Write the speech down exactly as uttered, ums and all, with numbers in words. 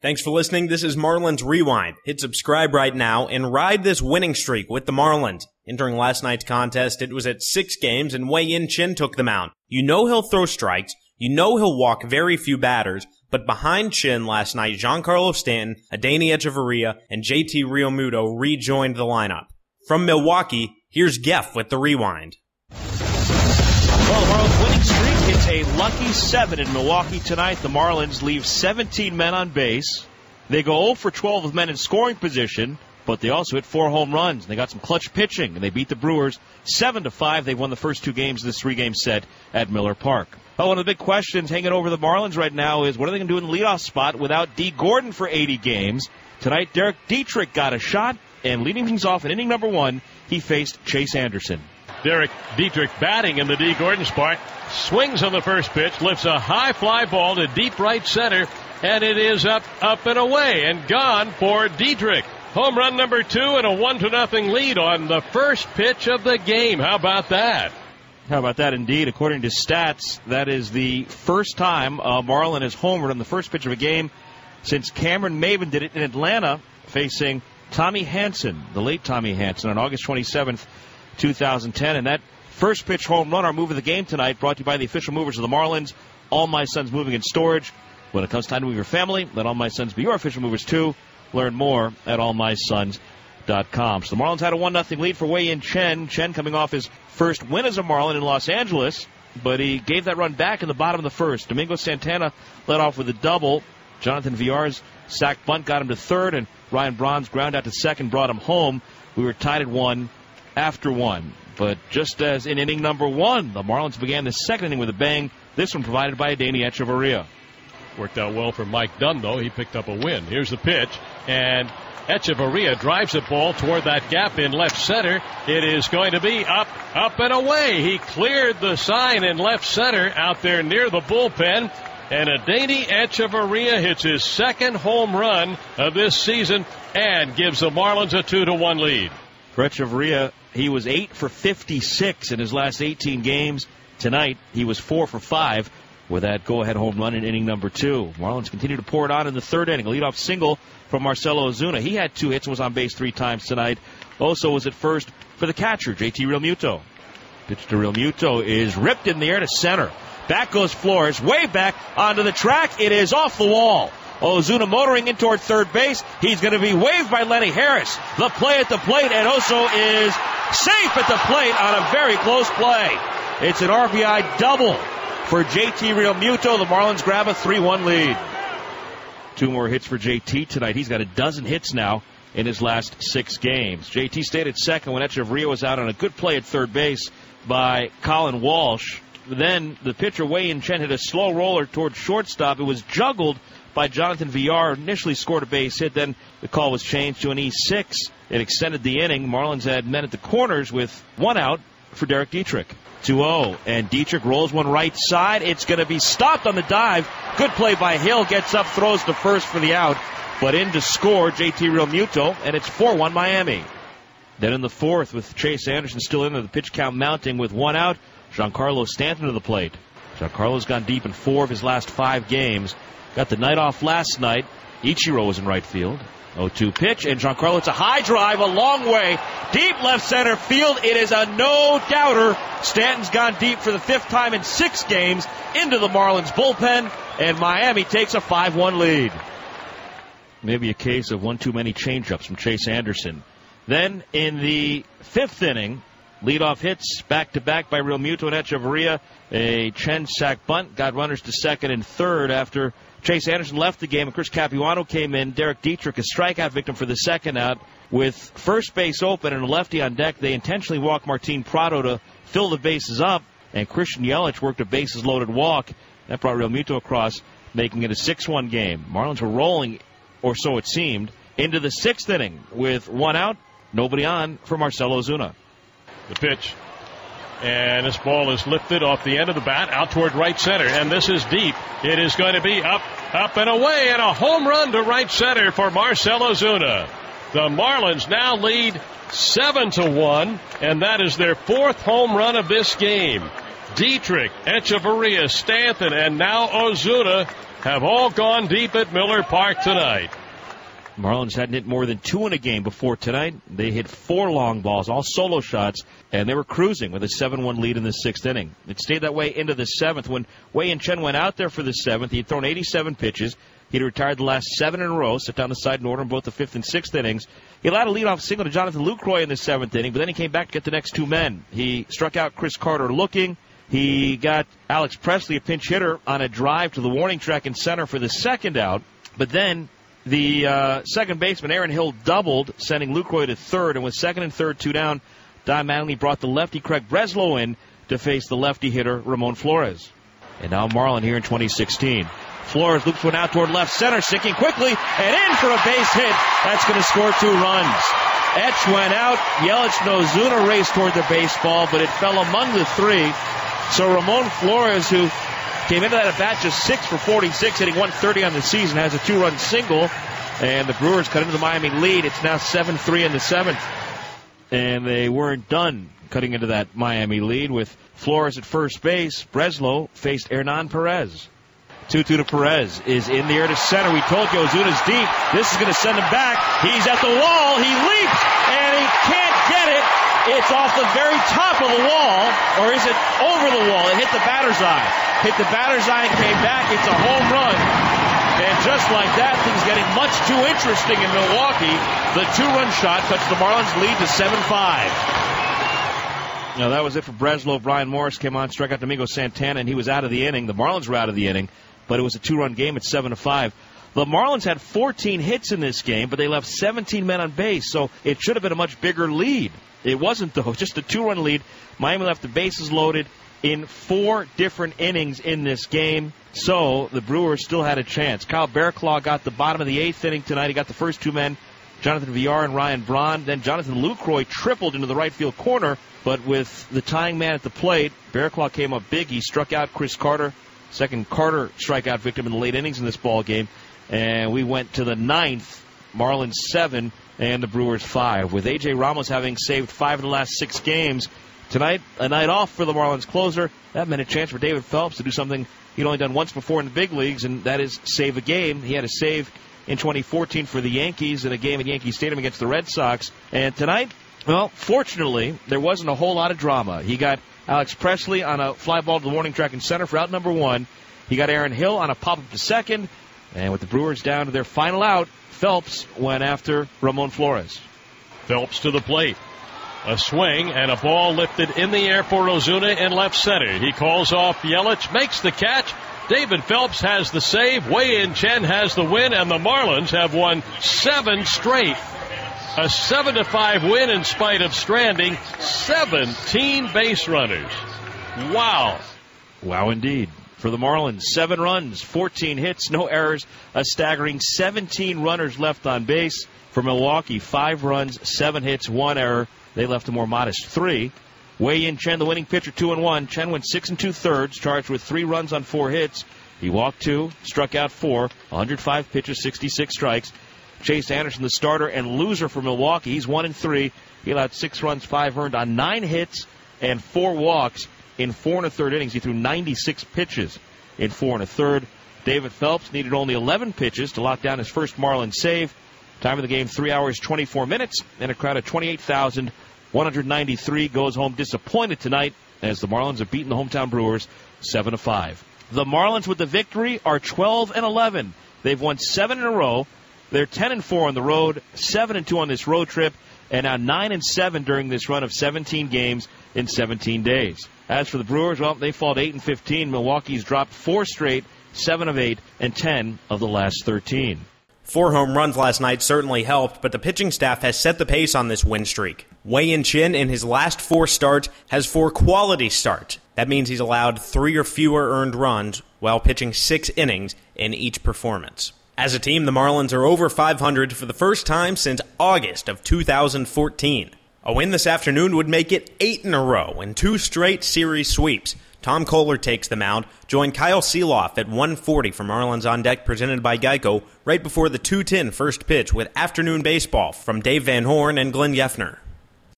Thanks for listening. This is Marlins Rewind. Hit subscribe right now and ride this winning streak with the Marlins. Entering last night's contest, it was at six games, and Wei-Yin Chen took the mound. You know he'll throw strikes. You know he'll walk very few batters. But behind Chen last night, Giancarlo Stanton, Adeiny Hechavarria, and J T Realmuto rejoined the lineup. From Milwaukee, here's Geff with the Rewind. Well, the Marlins winning streak, it's a lucky seven in Milwaukee tonight. The Marlins leave seventeen men on base. They go zero for twelve with men in scoring position, but they also hit four home runs. They got some clutch pitching, and they beat the Brewers seven to five. They won the first two games of this three-game set at Miller Park. Oh, one of the big questions hanging over the Marlins right now is what are they going to do in the leadoff spot without Dee Gordon for eighty games? Tonight, Derek Dietrich got a shot, and leading things off in inning number one, he faced Chase Anderson. Derek Dietrich batting in the Dee Gordon spot. Swings on the first pitch, lifts a high fly ball to deep right center, and it is up, up and away and gone for Dietrich. Home run number two and a one to nothing lead on the first pitch of the game. How about that? How about that indeed? According to stats, that is the first time a Marlin has homered on the first pitch of a game since Cameron Maybin did it in Atlanta facing Tommy Hanson, the late Tommy Hanson, on August twenty-seventh, two thousand ten. And that first pitch home run, our move of the game tonight, brought to you by the official movers of the Marlins, All My Sons Moving and Storage. When it comes time to move your family, let All My Sons be your official movers too. Learn more at all my sons dot com. So the Marlins had a one nothing lead for Wei-Yin Chen. Chen coming off his first win as a Marlin in Los Angeles, but he gave that run back in the bottom of the first. Domingo Santana led off with a double. Jonathan Villar's sac bunt got him to third, and Ryan Braun's ground out to second brought him home. We were tied at one after one. But just as in inning number one, the Marlins began the second inning with a bang. This one provided by Adeiny Hechavarria. Worked out well for Mike Dunn, though. He picked up a win. Here's the pitch, and Hechavarria drives the ball toward that gap in left center. It is going to be up, up and away. He cleared the sign in left center out there near the bullpen, and Adeiny Hechavarria hits his second home run of this season and gives the Marlins a two to one lead. For Hechavarria, he was eight for fifty-six in his last eighteen games. Tonight, he was four for five. With that go-ahead home run in inning number two. Marlins continue to pour it on in the third inning. A leadoff single from Marcelo Ozuna. He had two hits and was on base three times tonight. Also was at first for the catcher, J T Realmuto. Pitch to Realmuto is ripped in the air to center. Back goes Flores, way back onto the track. It is off the wall. Ozuna motoring in toward third base. He's going to be waved by Lenny Harris. The play at the plate, and Oso is safe at the plate on a very close play. It's an R B I double for J T Realmuto. The Marlins grab a three one lead. Two more hits for J T tonight. He's got a dozen hits now in his last six games. J T stayed at second when Hechavarria was out on a good play at third base by Colin Walsh. Then the pitcher, Wei-Yin Chen, hit a slow roller toward shortstop. It was juggled by Jonathan Villar. Initially scored a base hit. Then the call was changed to an E six. It extended the inning. Marlins had men at the corners with one out for Derek Dietrich. two oh, and Dietrich rolls one right side. It's going to be stopped on the dive. Good play by Hill. Gets up, throws to first for the out. But in to score, J T Realmuto, and it's four one Miami. Then in the fourth, with Chase Anderson still in there, the pitch count mounting with one out, Giancarlo Stanton to the plate. Giancarlo's gone deep in four of his last five games. Got the night off last night. Ichiro was in right field. oh two pitch, and Giancarlo, it's a high drive, a long way, deep left center field. It is a no-doubter. Stanton's gone deep for the fifth time in six games into the Marlins bullpen, and Miami takes a five one lead. Maybe a case of one too many changeups from Chase Anderson. Then in the fifth inning, leadoff hits back-to-back by Realmuto and Hechavarria. A Chen sac bunt got runners to second and third after Chase Anderson left the game, and Chris Capuano came in. Derek Dietrich, a strikeout victim for the second out. With first base open and a lefty on deck, they intentionally walked Martin Prado to fill the bases up, and Christian Yelich worked a bases-loaded walk. That brought Realmuto across, making it a six one game. Marlins were rolling, or so it seemed, into the sixth inning with one out, nobody on for Marcelo Ozuna. The pitch. And this ball is lifted off the end of the bat out toward right center. And this is deep. It is going to be up, up and away, and a home run to right center for Marcell Ozuna. The Marlins now lead seven to one, and that is their fourth home run of this game. Dietrich, Echeverria, Stanton, and now Ozuna have all gone deep at Miller Park tonight. Marlins hadn't hit more than two in a game before tonight. They hit four long balls, all solo shots, and they were cruising with a seven one lead in the sixth inning. It stayed that way into the seventh. When Wei-Yin Chen went out there for the seventh, he had thrown eighty-seven pitches. He'd retired the last seven in a row, set down the side in order in both the fifth and sixth innings. He allowed a leadoff single to Jonathan Lucroy in the seventh inning, but then he came back to get the next two men. He struck out Chris Carter looking. He got Alex Presley, a pinch hitter, on a drive to the warning track in center for the second out. But then the uh, second baseman, Aaron Hill, doubled, sending Lucroy to third. And with second and third, two down, Don Mattingly brought the lefty Craig Breslow in to face the lefty hitter Ramon Flores. And now Marlin here in twenty sixteen. Flores loops one out toward left center, sinking quickly, and in for a base hit. That's going to score two runs. Etch went out. Yelich and Ozuna raced toward the baseball, but it fell among the three. So Ramon Flores, who came into that at bat just six for forty-six, hitting one thirty on the season, has a two-run single, and the Brewers cut into the Miami lead. It's now seven three in the seventh, and they weren't done cutting into that Miami lead with Flores at first base. Breslow faced Hernan Perez. two two to Perez is in the air to center. We told you Ozuna's deep. This is going to send him back. He's at the wall. He leaps, and he can't get it. It's off the very top of the wall, or is it over the wall? It hit the batter's eye. Hit the batter's eye and came back. It's a home run. And just like that, things getting much too interesting in Milwaukee. The two-run shot cuts the Marlins lead to seven five. Now, that was it for Breslow. Brian Morris came on, struck out Domingo Santana, and he was out of the inning. The Marlins were out of the inning, but it was a two-run game at seven to five. The Marlins had fourteen hits in this game, but they left seventeen men on base, so it should have been a much bigger lead. It wasn't, though. Just a two-run lead. Miami left the bases loaded in four different innings in this game, so the Brewers still had a chance. Kyle Bearclaw got the bottom of the eighth inning tonight. He got the first two men, Jonathan Villar and Ryan Braun. Then Jonathan Lucroy tripled into the right field corner, but with the tying man at the plate, Bearclaw came up big. He struck out Chris Carter, second Carter strikeout victim in the late innings in this ball game. And we went to the ninth, Marlins seven, and the Brewers five. With A J Ramos having saved five of the last six games, tonight, a night off for the Marlins closer. That meant a chance for David Phelps to do something he'd only done once before in the big leagues, and that is save a game. He had a save in twenty fourteen for the Yankees in a game at Yankee Stadium against the Red Sox. And tonight, well, fortunately, there wasn't a whole lot of drama. He got Alex Presley on a fly ball to the warning track in center for out number one. He got Aaron Hill on a pop-up to second. And with the Brewers down to their final out, Phelps went after Ramon Flores. Phelps to the plate. A swing and a ball lifted in the air for Ozuna in left center. He calls off Yelich, makes the catch. David Phelps has the save. Wei-Yin Chen has the win, and the Marlins have won seven straight. A seven to five win in spite of stranding seventeen base runners. Wow. Wow, indeed. For the Marlins, seven runs, fourteen hits, no errors, a staggering seventeen runners left on base. For Milwaukee, five runs, seven hits, one error. They left a more modest three. Wei-Yin Chen, the winning pitcher, two and one. Chen went six and two thirds, charged with three runs on four hits. He walked two, struck out four, one hundred five pitches, sixty-six strikes. Chase Anderson, the starter and loser for Milwaukee, he's one and three. He allowed six runs, five earned on nine hits and four walks. In four and a third innings, he threw ninety-six pitches in four and a third. David Phelps needed only eleven pitches to lock down his first Marlins save. Time of the game, three hours, twenty-four minutes, and a crowd of twenty-eight thousand one hundred ninety-three goes home disappointed tonight as the Marlins have beaten the hometown Brewers seven to five. The Marlins with the victory are twelve and eleven. They've won seven in a row. They're ten and four on the road, seven and two on this road trip, and now nine and seven during this run of seventeen games in seventeen days. As for the Brewers, well, they fall to eight and fifteen. Milwaukee's dropped four straight, seven of eight, and ten of the last thirteen. Four home runs last night certainly helped, but the pitching staff has set the pace on this win streak. Wei-Yin Chen, in his last four starts, has four quality starts. That means he's allowed three or fewer earned runs while pitching six innings in each performance. As a team, the Marlins are over five hundred for the first time since August of two thousand fourteen. A win this afternoon would make it eight in a row and two straight series sweeps. Tom Kohler takes the mound. Join Kyle Seeloff at one forty for Marlins on Deck, presented by Geico, right before the two ten first pitch with afternoon baseball from Dave Van Horn and Glenn Yeffner.